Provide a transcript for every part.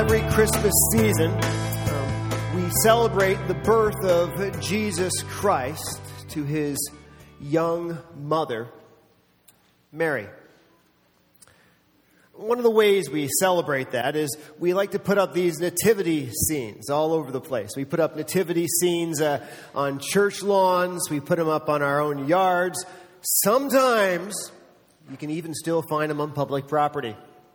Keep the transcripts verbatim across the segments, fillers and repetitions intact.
every Christmas season, um, we celebrate the birth of Jesus Christ to his young mother, Mary. One of the ways we celebrate that is we like to put up these nativity scenes all over the place. We put up nativity scenes uh, on church lawns. We put them up on our own yards. Sometimes you can even still find them on public property.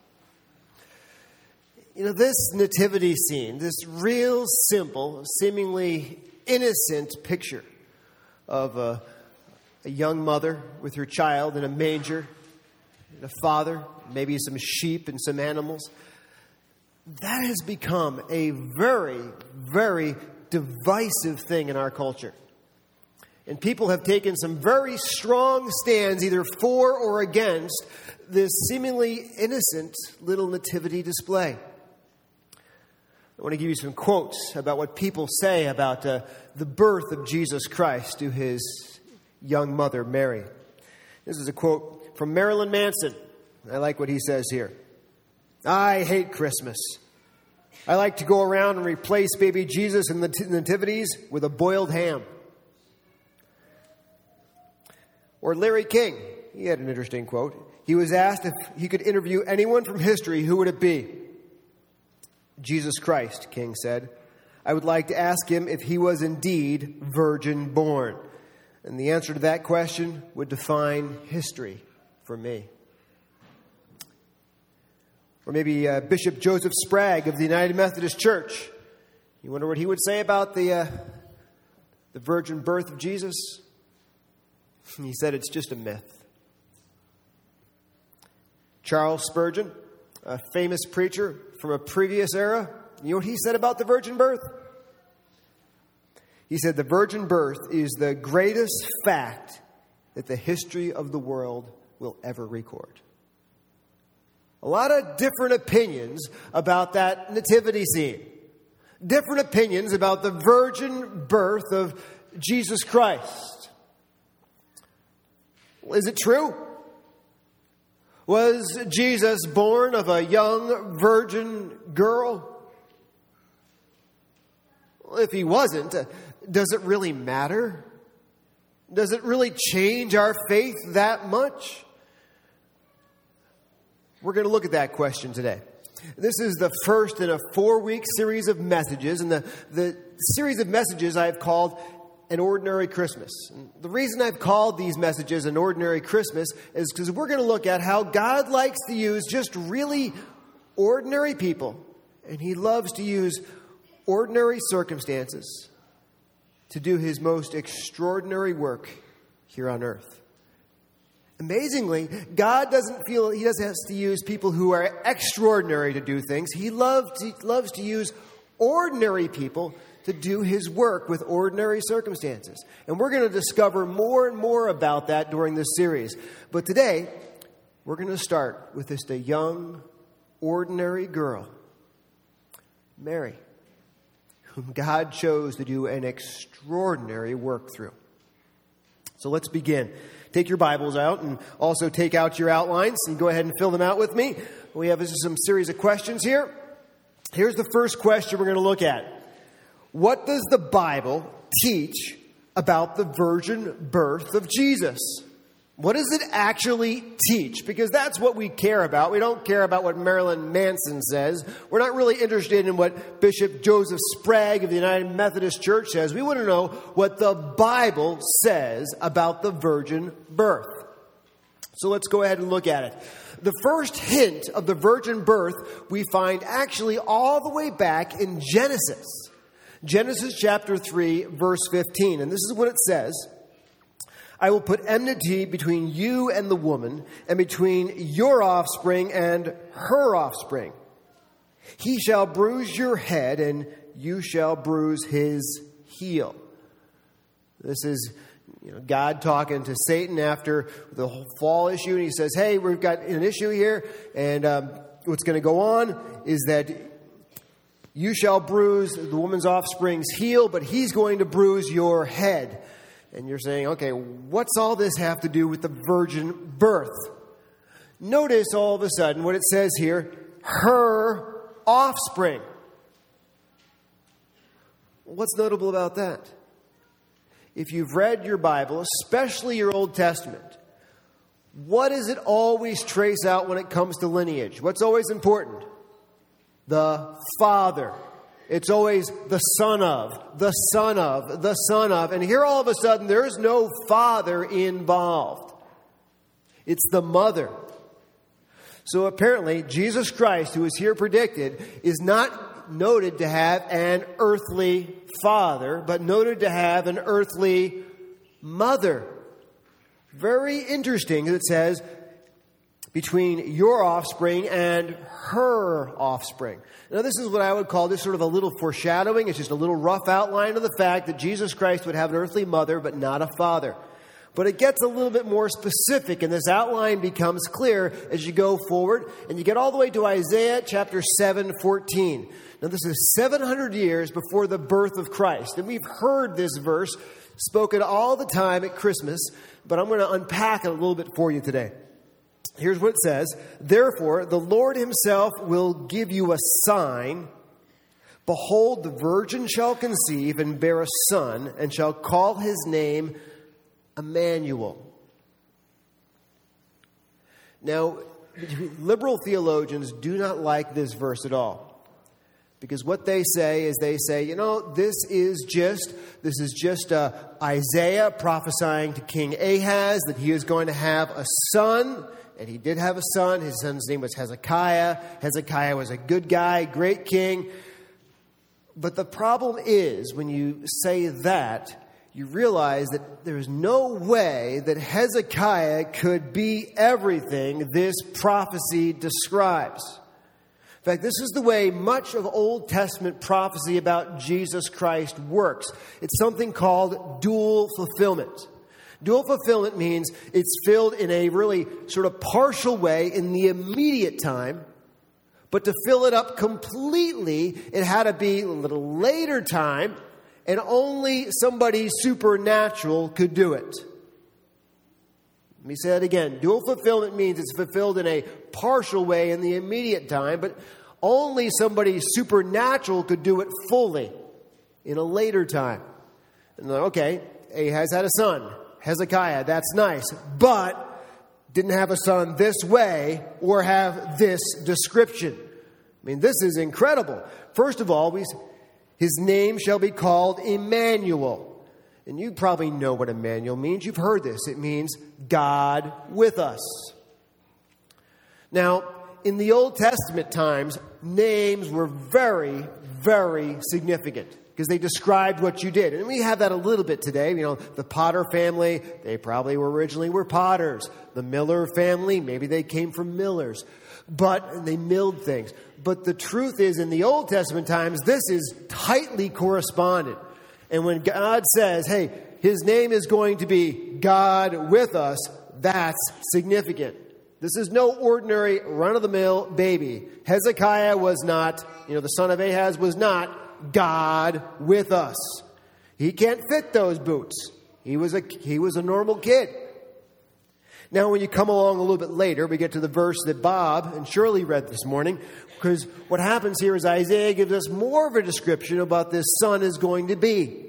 You know, this nativity scene, this real simple, seemingly innocent picture of a, a young mother with her child in a manger, and a father, maybe some sheep and some animals, that has become a very, very divisive thing in our culture. And people have taken some very strong stands either for or against this seemingly innocent little nativity display. I want to give you some quotes about what people say about uh, the birth of Jesus Christ to his young mother, Mary. This is a quote from Marilyn Manson. I like what he says here. "I hate Christmas. I like to go around and replace baby Jesus in the t- nativities with a boiled ham." Or Larry King. He had an interesting quote. He was asked if he could interview anyone from history, who would it be? "Jesus Christ," King said. "I would like to ask him if he was indeed virgin born. And the answer to that question would define history for me." Or maybe uh, Bishop Joseph Sprague of the United Methodist Church. You wonder what he would say about the uh, the virgin birth of Jesus? He said it's just a myth. Charles Spurgeon, a famous preacher from a previous era, you know what he said about the virgin birth? He said the virgin birth is the greatest fact that the history of the world will ever record. A lot of different opinions about that nativity scene. Different opinions about the virgin birth of Jesus Christ. Is it true? Was Jesus born of a young virgin girl? Well, if he wasn't, does it really matter? Does it really change our faith that much? We're going to look at that question today. This is the first in a four-week series of messages, and the, the series of messages I've called An Ordinary Christmas. And the reason I've called these messages An Ordinary Christmas is because we're going to look at how God likes to use just really ordinary people, and he loves to use ordinary circumstances to do his most extraordinary work here on earth. Amazingly, God doesn't feel he doesn't have to use people who are extraordinary to do things. He loves to, loves to use ordinary people to do his work with ordinary circumstances. And we're going to discover more and more about that during this series. But today, we're going to start with just a young, ordinary girl, Mary, whom God chose to do an extraordinary work through. So let's begin. Take your Bibles out and also take out your outlines and go ahead and fill them out with me. We have some series of questions here. Here's the first question we're going to look at. What does the Bible teach about the virgin birth of Jesus? What does it actually teach? Because that's what we care about. We don't care about what Marilyn Manson says. We're not really interested in what Bishop Joseph Sprague of the United Methodist Church says. We want to know what the Bible says about the virgin birth. So let's go ahead and look at it. The first hint of the virgin birth we find actually all the way back in Genesis. Genesis chapter three, verse fifteen. And this is what it says. "I will put enmity between you and the woman, and between your offspring and her offspring. He shall bruise your head, and you shall bruise his heel." This is you know, God talking to Satan after the whole fall issue. And he says, hey, we've got an issue here. And um, what's going to go on is that you shall bruise the woman's offspring's heel, but he's going to bruise your head. And you're saying, okay, what's all this have to do with the virgin birth? Notice all of a sudden what it says here, her offspring. What's notable about that? If you've read your Bible, especially your Old Testament, what does it always trace out when it comes to lineage? What's always important? The father. It's always the son of, the son of, the son of. And here all of a sudden, there's no father involved. It's the mother. So apparently, Jesus Christ, who is here predicted, is not noted to have an earthly father, but noted to have an earthly mother. Very interesting, it says, between your offspring and her offspring. Now, this is what I would call this sort of a little foreshadowing. It's just a little rough outline of the fact that Jesus Christ would have an earthly mother, but not a father. But it gets a little bit more specific, and this outline becomes clear as you go forward, and you get all the way to Isaiah chapter seven fourteen. Now, this is seven hundred years before the birth of Christ, and we've heard this verse spoken all the time at Christmas, but I'm going to unpack it a little bit for you today. Here's what it says. Therefore, the Lord himself will give you a sign. Behold, the virgin shall conceive and bear a son, and shall call his name Emmanuel. Now, liberal theologians do not like this verse at all. Because what they say is they say, you know, this is just this is just uh, Isaiah prophesying to King Ahaz that he is going to have a son. And he did have a son. His son's name was Hezekiah. Hezekiah was a good guy, great king. But the problem is, when you say that, you realize that there is no way that Hezekiah could be everything this prophecy describes. In fact, this is the way much of Old Testament prophecy about Jesus Christ works. It's something called dual fulfillment. Dual fulfillment means it's filled in a really sort of partial way in the immediate time, but to fill it up completely, it had to be a little later time, and only somebody supernatural could do it. Let me say that again. Dual fulfillment means it's fulfilled in a partial way in the immediate time, but only somebody supernatural could do it fully in a later time. And okay, Ahaz had a son. Hezekiah, that's nice, but didn't have a son this way or have this description. I mean, this is incredible. First of all, we, his name shall be called Emmanuel. And you probably know what Emmanuel means. You've heard this. It means God with us. Now, in the Old Testament times, names were very, very significant, because they described what you did. And we have that a little bit today. You know, the Potter family, they probably were originally were potters. The Miller family, maybe they came from millers. But they milled things. But the truth is, in the Old Testament times, this is tightly correspondent. And when God says, hey, his name is going to be God with us, that's significant. This is no ordinary run-of-the-mill baby. Hezekiah was not, you know, the son of Ahaz was not God with us. He can't fit those boots. He was a he was a normal kid. Now, when you come along a little bit later, we get to the verse that Bob and Shirley read this morning, because what happens here is Isaiah gives us more of a description of what this son is going to be.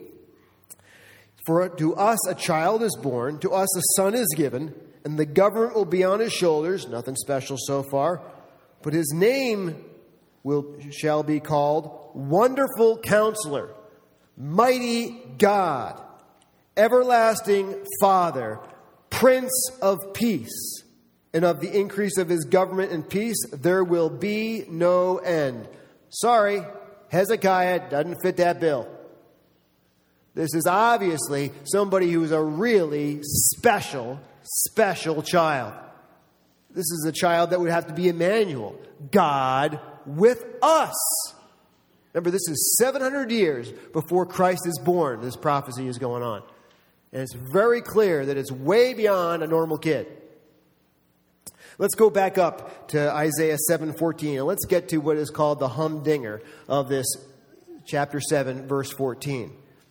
For to us a child is born, to us a son is given, and the government will be on his shoulders. Nothing special so far. But his name will shall be called Wonderful Counselor, Mighty God, Everlasting Father, Prince of Peace. And of the increase of his government and peace, there will be no end. Sorry, Hezekiah doesn't fit that bill. This is obviously somebody who is a really special, special child. This is a child that would have to be Emmanuel, God with us. Remember, this is seven hundred years before Christ is born. This prophecy is going on. And it's very clear that it's way beyond a normal kid. Let's go back up to Isaiah seven fourteen, and let's get to what is called the humdinger of this chapter seven, verse fourteen.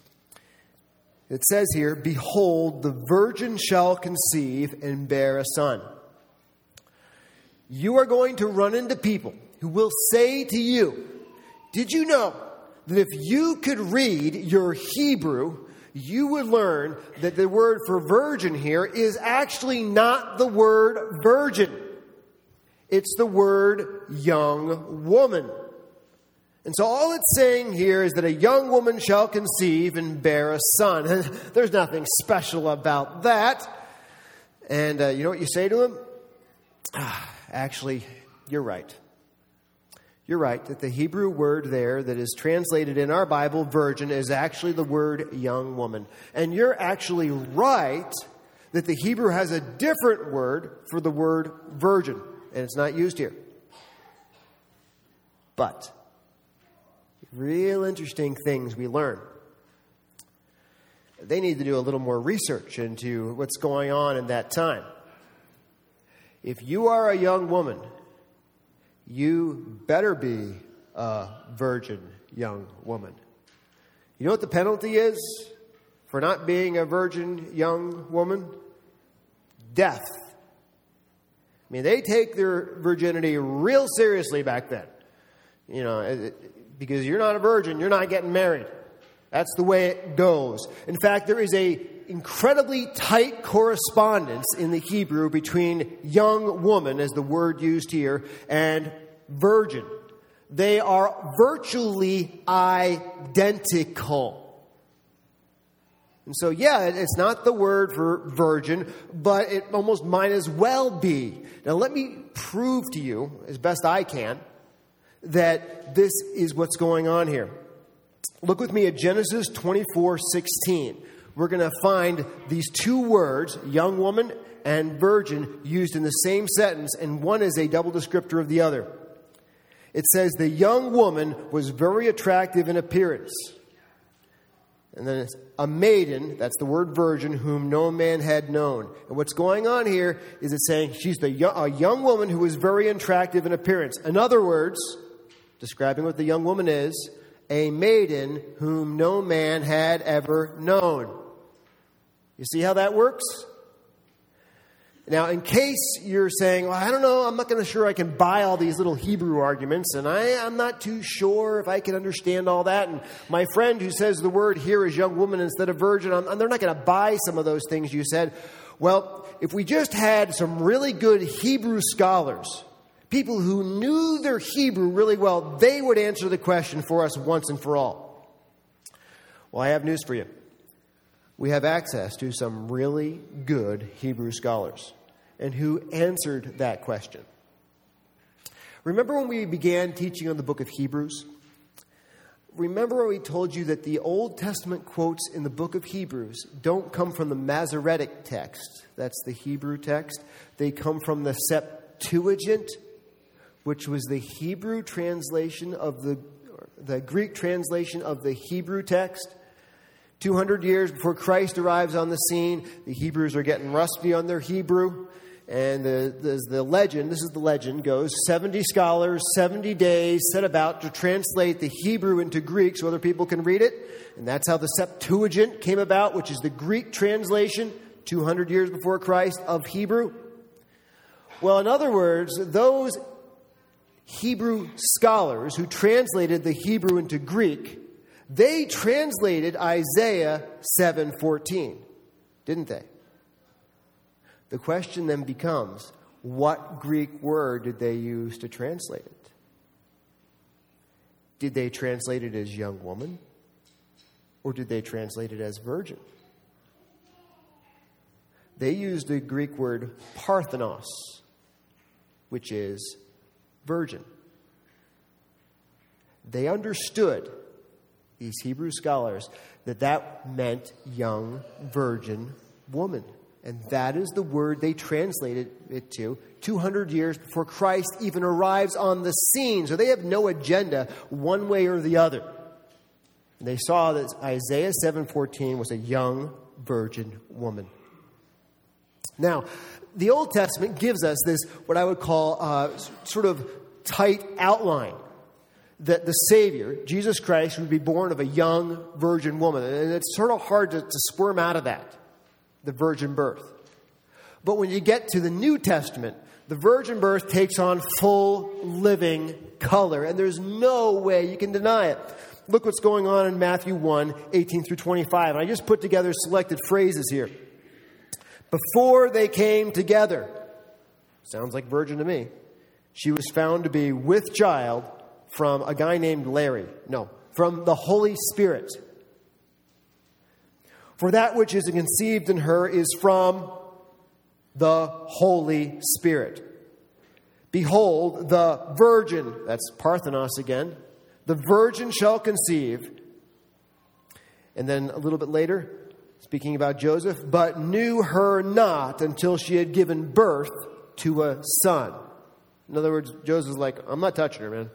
It says here, behold, the virgin shall conceive and bear a son. You are going to run into people who will say to you, did you know that if you could read your Hebrew, you would learn that the word for virgin here is actually not the word virgin. It's the word young woman. And so all it's saying here is that a young woman shall conceive and bear a son. There's nothing special about that. And uh, you know what you say to him? Ah, actually, you're right. You're right that the Hebrew word there that is translated in our Bible, virgin, is actually the word young woman. And you're actually right that the Hebrew has a different word for the word virgin, and it's not used here. But real interesting things we learn. They need to do a little more research into what's going on in that time. If you are a young woman, you better be a virgin young woman. You know what the penalty is for not being a virgin young woman? Death. I mean, they take their virginity real seriously back then. You know, it, because you're not a virgin, you're not getting married. That's the way it goes. In fact, there is a incredibly tight correspondence in the Hebrew between young woman, as the word used here, and virgin. They are virtually identical. And so, yeah, it's not the word for virgin, but it almost might as well be. Now, let me prove to you, as best I can, that this is what's going on here. Look with me at Genesis twenty-four sixteen. We're going to find these two words, young woman and virgin, used in the same sentence, and one is a double descriptor of the other. It says, the young woman was very attractive in appearance. And then it's a maiden, that's the word virgin, whom no man had known. And what's going on here is it's saying she's the young, a young woman who was very attractive in appearance. In other words, describing what the young woman is, a maiden whom no man had ever known. You see how that works? Now, in case you're saying, well, I don't know, I'm not going to sure I can buy all these little Hebrew arguments, and I, I'm not too sure if I can understand all that. And my friend who says the word here is young woman instead of virgin, I'm, they're not going to buy some of those things you said. Well, if we just had some really good Hebrew scholars, people who knew their Hebrew really well, they would answer the question for us once and for all. Well, I have news for you. We have access to some really good Hebrew scholars and who answered that question. Remember when we began teaching on the book of Hebrews? Remember when we told you that the Old Testament quotes in the book of Hebrews don't come from the Masoretic text. That's the Hebrew text. They come from the Septuagint, which was the Hebrew translation of the, the Greek translation of the Hebrew text. two hundred years before Christ arrives on the scene, the Hebrews are getting rusty on their Hebrew. And the, the, the legend, this is the legend, goes, seventy scholars, seventy days set about to translate the Hebrew into Greek so other people can read it. And that's how the Septuagint came about, which is the Greek translation, two hundred years before Christ, of Hebrew. Well, in other words, those Hebrew scholars who translated the Hebrew into Greek, they translated Isaiah seven fourteen, didn't they? The question then becomes, what Greek word did they use to translate it? Did they translate it as young woman? Or did they translate it as virgin? They used the Greek word parthenos, which is virgin. They understood, these Hebrew scholars, that that meant young virgin woman. And that is the word they translated it to two hundred years before Christ even arrives on the scene. So they have no agenda one way or the other. And they saw that Isaiah seven fourteen was a young virgin woman. Now, the Old Testament gives us this, what I would call uh, sort of tight outline, that the Savior, Jesus Christ, would be born of a young virgin woman. And it's sort of hard to, to squirm out of that, the virgin birth. But when you get to the New Testament, the virgin birth takes on full living color, and there's no way you can deny it. Look what's going on in Matthew one, eighteen through twenty-five. And I just put together selected phrases here. Before they came together, sounds like virgin to me, she was found to be with child from a guy named Larry. No, from the Holy Spirit. For that which is conceived in her is from the Holy Spirit. Behold, the virgin, that's Parthenos again, the virgin shall conceive. And then a little bit later, speaking about Joseph, but knew her not until she had given birth to a son. In other words, Joseph's like, I'm not touching her, man.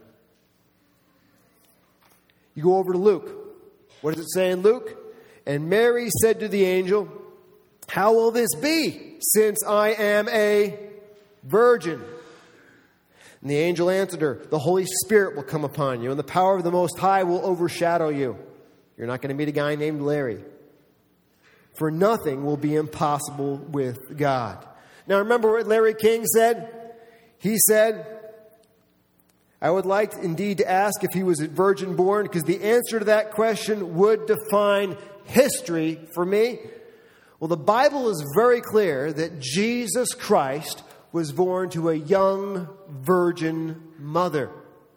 You go over to Luke. What does it say in Luke? And Mary said to the angel, how will this be, since I am a virgin? And the angel answered her, the Holy Spirit will come upon you, and the power of the Most High will overshadow you. You're not going to meet a guy named Larry. For nothing will be impossible with God. Now remember what Larry King said? He said, I would like indeed to ask if he was a virgin born, because the answer to that question would define history for me. Well, the Bible is very clear that Jesus Christ was born to a young virgin mother.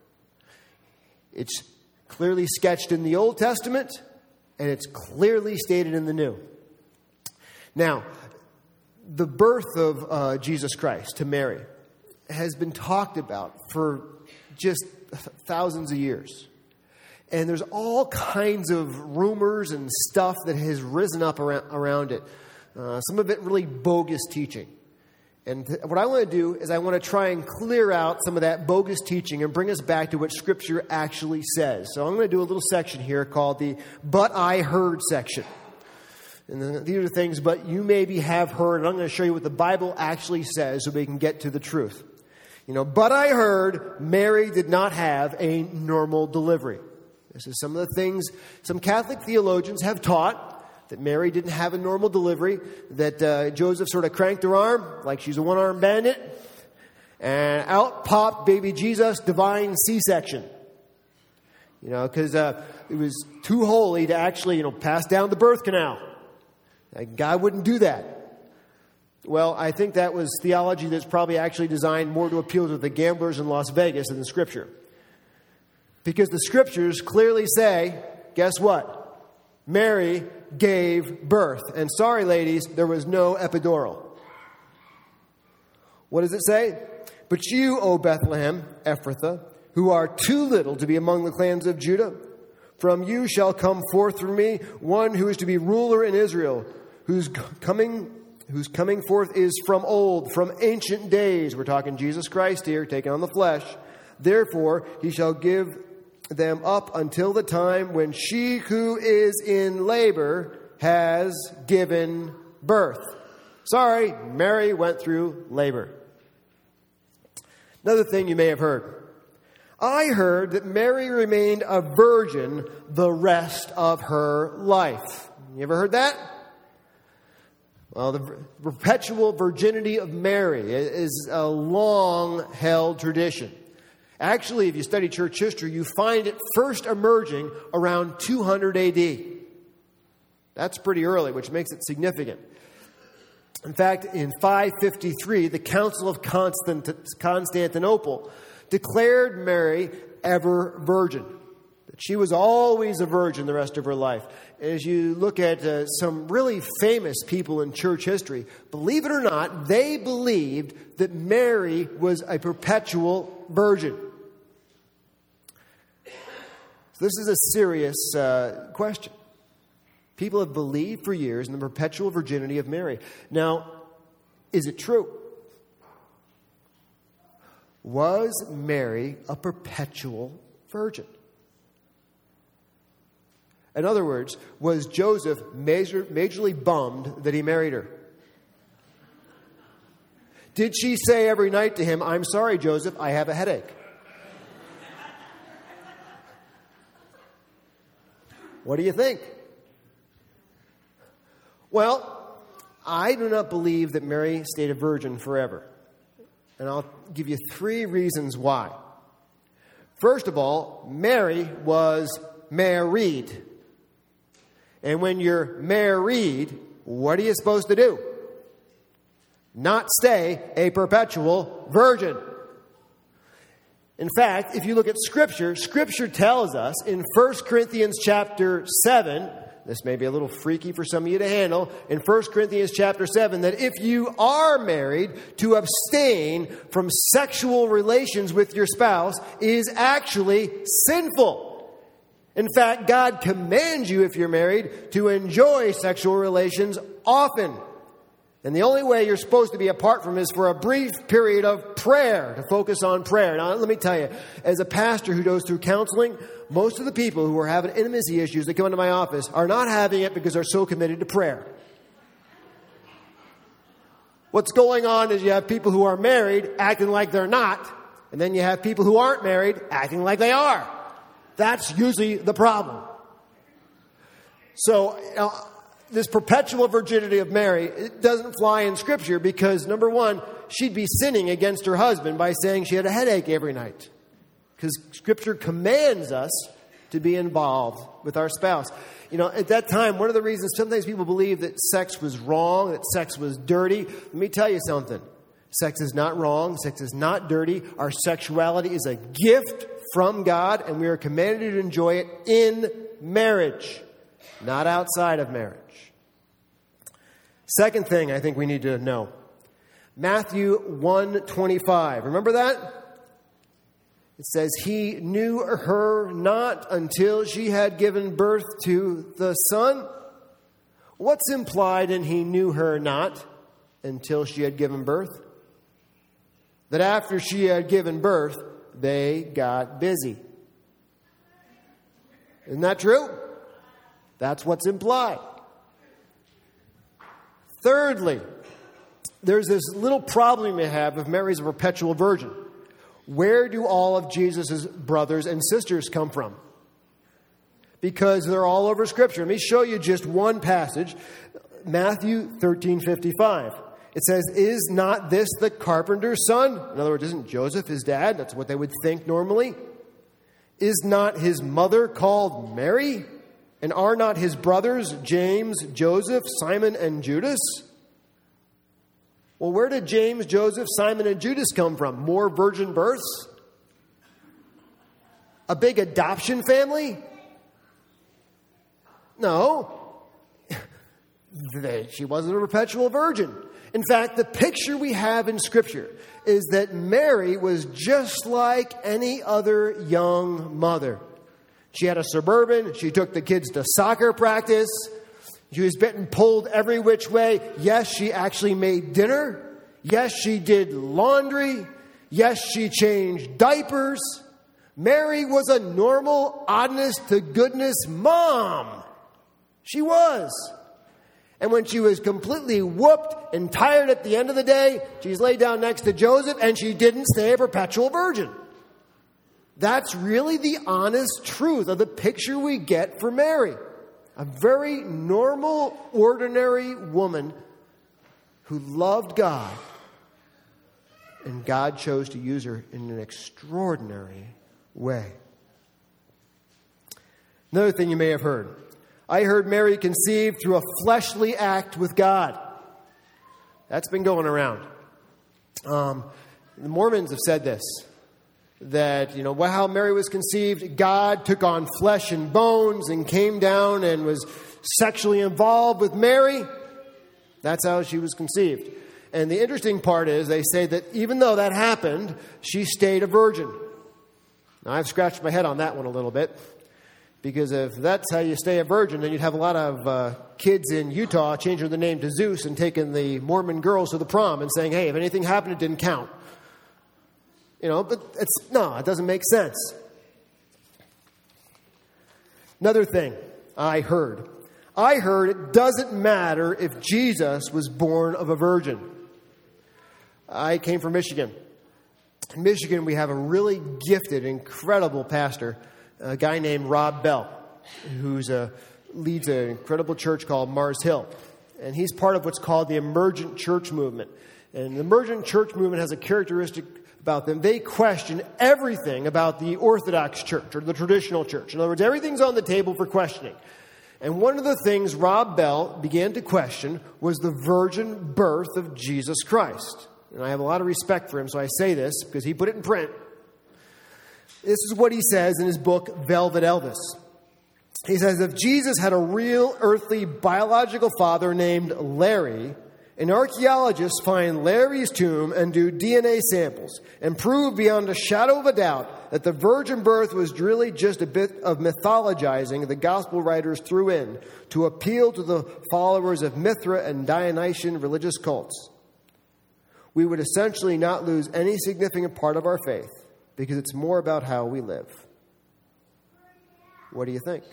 It's clearly sketched in the Old Testament, and it's clearly stated in the New. Now, the birth of uh, Jesus Christ to Mary has been talked about for just thousands of years. And there's all kinds of rumors and stuff that has risen up around, around it. Uh, some of it really bogus teaching. And th- what I want to do is I want to try and clear out some of that bogus teaching and bring us back to what Scripture actually says. So I'm going to do a little section here called the But I Heard section. And then these are things, but you maybe have heard, and I'm going to show you what the Bible actually says so we can get to the truth. You know, but I heard Mary did not have a normal delivery. This is some of the things some Catholic theologians have taught, that Mary didn't have a normal delivery, that uh, Joseph sort of cranked her arm like she's a one-armed bandit, and out popped baby Jesus, divine C-section. You know, because uh, it was too holy to actually, you know, pass down the birth canal. Like, God wouldn't do that. Well, I think that was theology that's probably actually designed more to appeal to the gamblers in Las Vegas than the Scripture. Because the Scriptures clearly say, guess what? Mary gave birth. And sorry, ladies, there was no epidural. What does it say? But you, O Bethlehem, Ephrathah, who are too little to be among the clans of Judah, from you shall come forth through me one who is to be ruler in Israel, whose coming, whose coming forth is from old, from ancient days. We're talking Jesus Christ here, taking on the flesh. Therefore, he shall give them up until the time when she who is in labor has given birth. Sorry, Mary went through labor. Another thing you may have heard. I heard that Mary remained a virgin the rest of her life. You ever heard that? Well, the perpetual virginity of Mary is a long-held tradition. Actually, if you study church history, you find it first emerging around two hundred A D. That's pretty early, which makes it significant. In fact, in five fifty-three, the Council of Constant- Constantinople declared Mary ever virgin. That she was always a virgin the rest of her life. As you look at uh, some really famous people in church history, believe it or not, they believed that Mary was a perpetual virgin. So this is a serious uh, question. People have believed for years in the perpetual virginity of Mary. Now, is it true? Was Mary a perpetual virgin? In other words, was Joseph major, majorly bummed that he married her? Did she say every night to him, I'm sorry, Joseph, I have a headache? What do you think? Well, I do not believe that Mary stayed a virgin forever. And I'll give you three reasons why. First of all, Mary was married. And when you're married, what are you supposed to do? Not stay a perpetual virgin. In fact, if you look at Scripture, Scripture tells us in First Corinthians chapter seven, this may be a little freaky for some of you to handle, in First Corinthians chapter seven, that if you are married, to abstain from sexual relations with your spouse is actually sinful. In fact, God commands you, if you're married, to enjoy sexual relations often. And the only way you're supposed to be apart from is for a brief period of prayer, to focus on prayer. Now, let me tell you, as a pastor who goes through counseling, most of the people who are having intimacy issues that come into my office are not having it because they're so committed to prayer. What's going on is you have people who are married acting like they're not, and then you have people who aren't married acting like they are. That's usually the problem. So, you know, this perpetual virginity of Mary, it doesn't fly in Scripture because, number one, she'd be sinning against her husband by saying she had a headache every night. Because Scripture commands us to be involved with our spouse. You know, at that time, one of the reasons sometimes people believe that sex was wrong, that sex was dirty. Let me tell you something. Sex is not wrong. Sex is not dirty. Our sexuality is a gift from God, and we are commanded to enjoy it in marriage, not outside of marriage. Second thing I think we need to know. Matthew one twenty-five. Remember that? It says, he knew her not until she had given birth to the son. What's implied in he knew her not until she had given birth? That after she had given birth, they got busy. Isn't that true? That's what's implied. Thirdly, there's this little problem we have if Mary's a perpetual virgin. Where do all of Jesus' brothers and sisters come from? Because they're all over Scripture. Let me show you just one passage. Matthew thirteen fifty-five. It says, is not this the carpenter's son? In other words, isn't Joseph his dad? That's what they would think normally. Is not his mother called Mary? And are not his brothers James, Joseph, Simon, and Judas? Well, where did James, Joseph, Simon, and Judas come from? More virgin births? A big adoption family? No. She wasn't a perpetual virgin. In fact, the picture we have in Scripture is that Mary was just like any other young mother. She had a Suburban. She took the kids to soccer practice. She was getting pulled every which way. Yes, she actually made dinner. Yes, she did laundry. Yes, she changed diapers. Mary was a normal, honest to goodness mom. She was. And when she was completely whooped and tired at the end of the day, she's laid down next to Joseph and she didn't stay a perpetual virgin. That's really the honest truth of the picture we get for Mary. A very normal, ordinary woman who loved God. And God chose to use her in an extraordinary way. Another thing you may have heard. I heard Mary conceived through a fleshly act with God. That's been going around. Um, the Mormons have said this. That, you know, how Mary was conceived, God took on flesh and bones and came down and was sexually involved with Mary. That's how she was conceived. And the interesting part is they say that even though that happened, she stayed a virgin. Now, I've scratched my head on that one a little bit. Because if that's how you stay a virgin, then you'd have a lot of uh, kids in Utah changing their name to Zeus and taking the Mormon girls to the prom and saying, hey, if anything happened, it didn't count. You know, but it's, no, it doesn't make sense. Another thing I heard. I heard it doesn't matter if Jesus was born of a virgin. I came from Michigan. In Michigan, we have a really gifted, incredible pastor, a guy named Rob Bell, who's a, leads an incredible church called Mars Hill. and he's part of what's called the emergent church movement. And the emergent church movement has a characteristic about them. They question everything about the Orthodox church or the traditional church. In other words, everything's on the table for questioning. And one of the things Rob Bell began to question was the virgin birth of Jesus Christ. And I have a lot of respect for him, so I say this because he put it in print. This is what he says in his book, Velvet Elvis. He says, if Jesus had a real earthly biological father named Larry, and archaeologists find Larry's tomb and do D N A samples and prove beyond a shadow of a doubt that the virgin birth was really just a bit of mythologizing the gospel writers threw in to appeal to the followers of Mithra and Dionysian religious cults, we would essentially not lose any significant part of our faith because it's more about how we live. What do you think?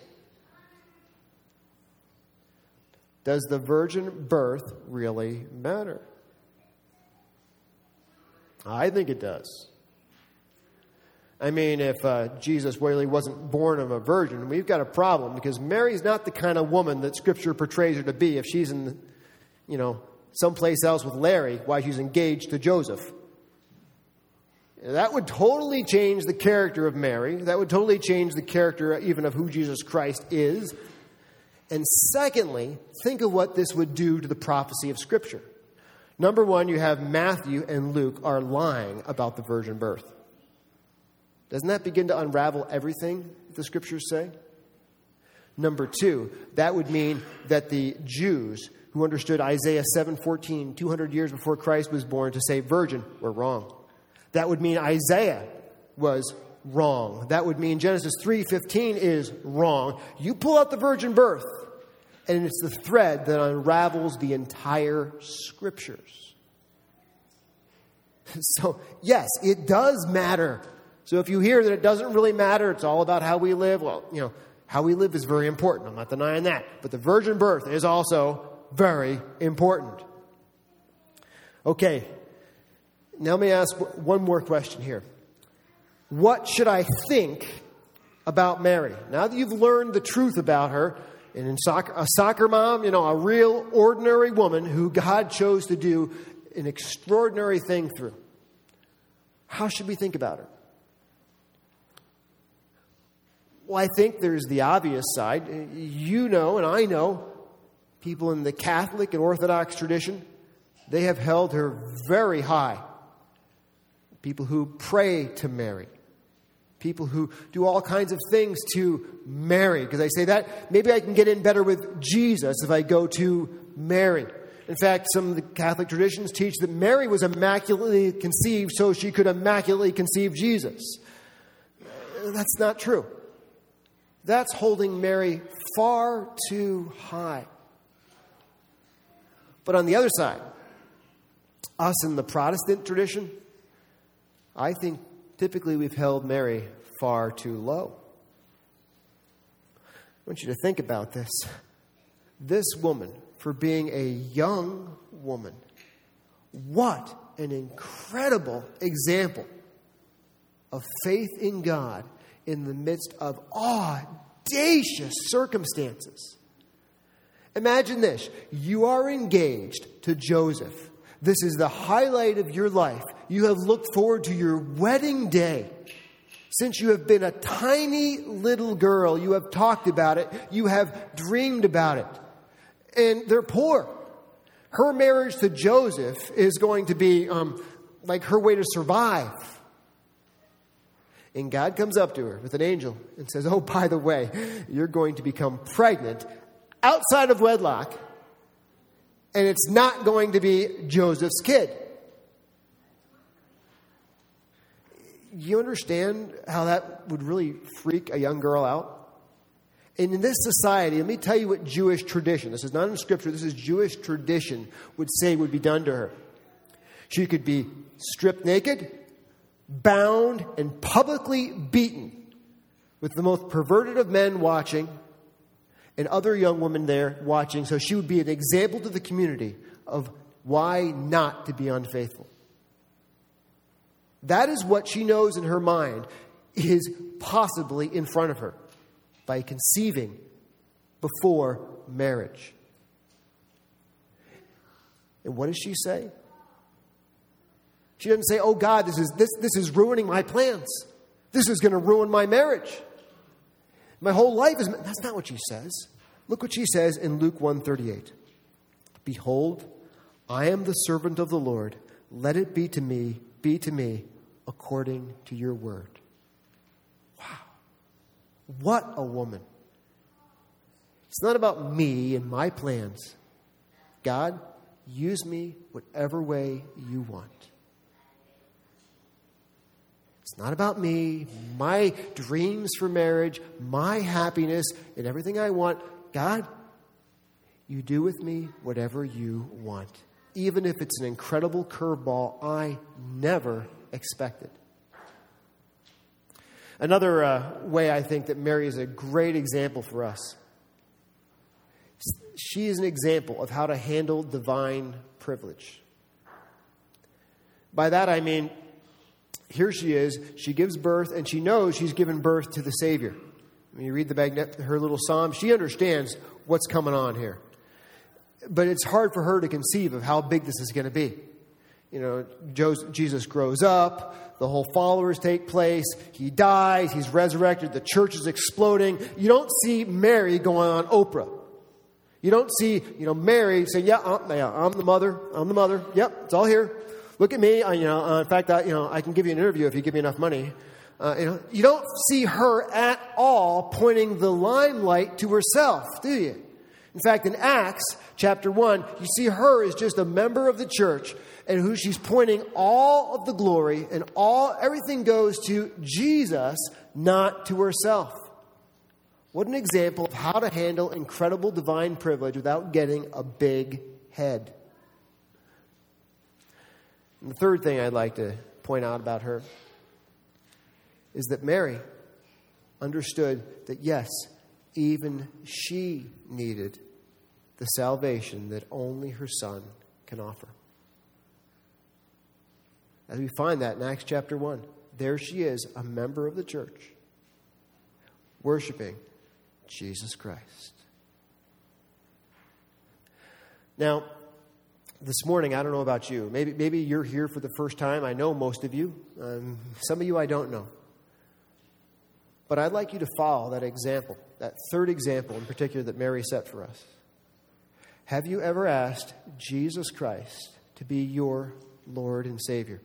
Does the virgin birth really matter? I think it does. I mean, if uh, Jesus really wasn't born of a virgin, we've got a problem because Mary's not the kind of woman that Scripture portrays her to be if she's in, you know, someplace else with Larry while she's engaged to Joseph. That would totally change the character of Mary. That would totally change the character even of who Jesus Christ is. And secondly, think of what this would do to the prophecy of Scripture. Number one, you have Matthew and Luke are lying about the virgin birth. Doesn't that begin to unravel everything the Scriptures say? Number two, that would mean that the Jews who understood Isaiah seven fourteen, two hundred years before Christ was born, to say virgin, were wrong. That would mean Isaiah was wrong. That would mean Genesis three fifteen is wrong. You pull out the virgin birth, and it's the thread that unravels the entire Scriptures. So, yes, it does matter. So if you hear that it doesn't really matter, it's all about how we live, well, you know, how we live is very important. I'm not denying that. But the virgin birth is also very important. Okay, now let me ask one more question here. What should I think about Mary? Now that you've learned the truth about her, and in soccer, a soccer mom, you know, a real ordinary woman who God chose to do an extraordinary thing through, how should we think about her? Well, I think there's the obvious side. You know, and I know, people in the Catholic and Orthodox tradition, they have held her very high. People who pray to Mary. People who do all kinds of things to Mary. Because I say that, maybe I can get in better with Jesus if I go to Mary. In fact, some of the Catholic traditions teach that Mary was immaculately conceived so she could immaculately conceive Jesus. That's not true. That's holding Mary far too high. But on the other side, us in the Protestant tradition, I think typically we've held Mary far too low. I want you to think about this. This woman, for being a young woman, what an incredible example of faith in God in the midst of audacious circumstances. Imagine this. You are engaged to Joseph. This is the highlight of your life. You have looked forward to your wedding day. Since you have been a tiny little girl, you have talked about it. You have dreamed about it. And they're poor. Her marriage to Joseph is going to be um, like her way to survive. And God comes up to her with an angel and says, oh, by the way, you're going to become pregnant outside of wedlock, and it's not going to be Joseph's kid. You understand how that would really freak a young girl out? And in this society, let me tell you what Jewish tradition, this is not in Scripture, this is Jewish tradition, would say would be done to her. She could be stripped naked, bound, and publicly beaten, with the most perverted of men watching and other young women there watching. So she would be an example to the community of why not to be unfaithful. That is what she knows in her mind is possibly in front of her by conceiving before marriage. And what does she say? She doesn't say, oh God, this is, this, this is ruining my plans. This is going to ruin my marriage. My whole life is... That's not what she says. Look what she says in Luke one thirty-eight. Behold, I am the servant of the Lord. Let it be to me, be to me, according to your word. Wow. What a woman. It's not about me and my plans. God, use me whatever way you want. It's not about me, my dreams for marriage, my happiness, and everything I want. God, you do with me whatever you want, even if it's an incredible curveball I never expected. Another uh, way I think that Mary is a great example for us. She is an example of how to handle divine privilege. By that I mean, here she is, she gives birth, and she knows she's given birth to the Savior. When you read the magnet, her little psalm, she understands what's coming on here. But it's hard for her to conceive of how big this is going to be. You know, Jesus grows up, the whole followers take place, he dies, he's resurrected, the church is exploding. You don't see Mary going on Oprah. You don't see, you know, Mary saying, yeah, I'm, yeah, I'm the mother, I'm the mother, yep, it's all here. Look at me, I, you know, uh, in fact, I, you know, I can give you an interview if you give me enough money. Uh, you know, you don't see her at all pointing the limelight to herself, do you? In fact, in Acts chapter one, you see her as just a member of the church and who she's pointing all of the glory and all everything goes to Jesus, not to herself. What an example of how to handle incredible divine privilege without getting a big head. And the third thing I'd like to point out about her is that Mary understood that, yes, even she needed the salvation that only her Son can offer. As we find that in Acts chapter one, there she is, a member of the church, worshiping Jesus Christ. Now, this morning, I don't know about you. Maybe, maybe you're here for the first time. I know most of you. Um, some of you I don't know. But I'd like you to follow that example, that third example in particular that Mary set for us. Have you ever asked Jesus Christ to be your Lord and Savior?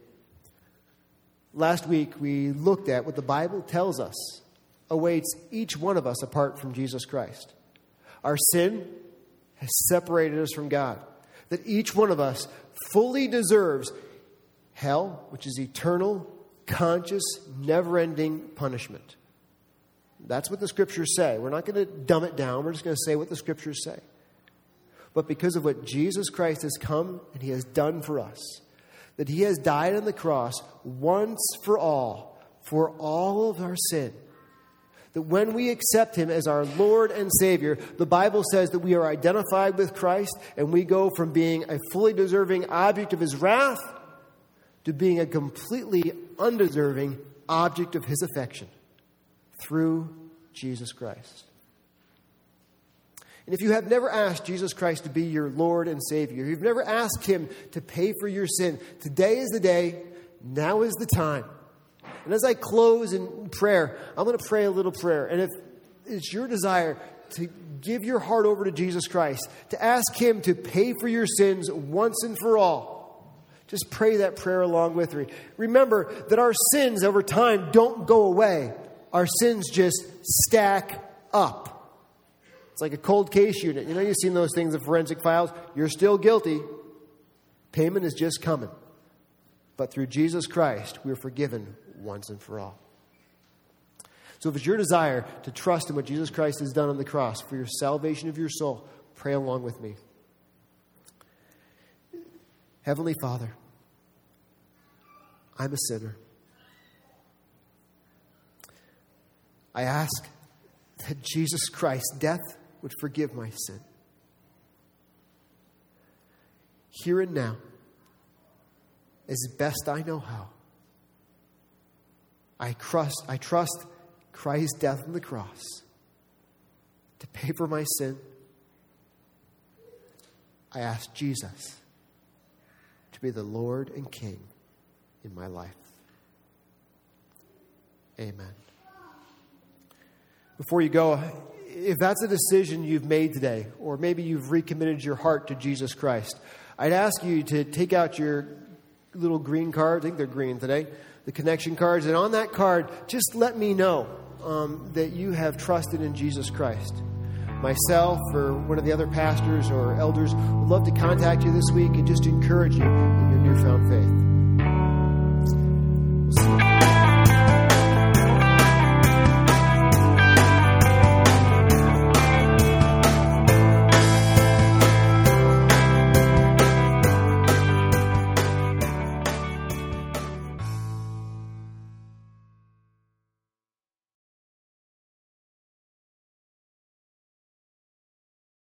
Last week, we looked at what the Bible tells us awaits each one of us apart from Jesus Christ. Our sin has separated us from God. That each one of us fully deserves hell, which is eternal, conscious, never-ending punishment. That's what the Scriptures say. We're not going to dumb it down. We're just going to say what the Scriptures say. But because of what Jesus Christ has come and He has done for us, that He has died on the cross once for all, for all of our sin, that when we accept Him as our Lord and Savior, the Bible says that we are identified with Christ and we go from being a fully deserving object of His wrath to being a completely undeserving object of His affection through Jesus Christ. And if you have never asked Jesus Christ to be your Lord and Savior, you've never asked Him to pay for your sin, today is the day, now is the time. And as I close in prayer, I'm going to pray a little prayer. And if it's your desire to give your heart over to Jesus Christ, to ask Him to pay for your sins once and for all, just pray that prayer along with me. Remember that our sins over time don't go away. Our sins just stack up. It's like a cold case unit. You know, you've seen those things in forensic files. You're still guilty. Payment is just coming. But through Jesus Christ, we are forgiven once and for all. So if it's your desire to trust in what Jesus Christ has done on the cross for your salvation of your soul, pray along with me. Heavenly Father, I'm a sinner. I ask that Jesus Christ's death would forgive my sin. Here and now, as best I know how, I trust, I trust Christ's death on the cross to pay for my sin. I ask Jesus be the Lord and King in my life. Amen. Before you go, if that's a decision you've made today, or maybe you've recommitted your heart to Jesus Christ, I'd ask you to take out your little green cards. I think they're green today, the connection cards. And on that card, just let me know um, that you have trusted in Jesus Christ. Myself or one of the other pastors or elders would love to contact you this week and just encourage you in your newfound faith.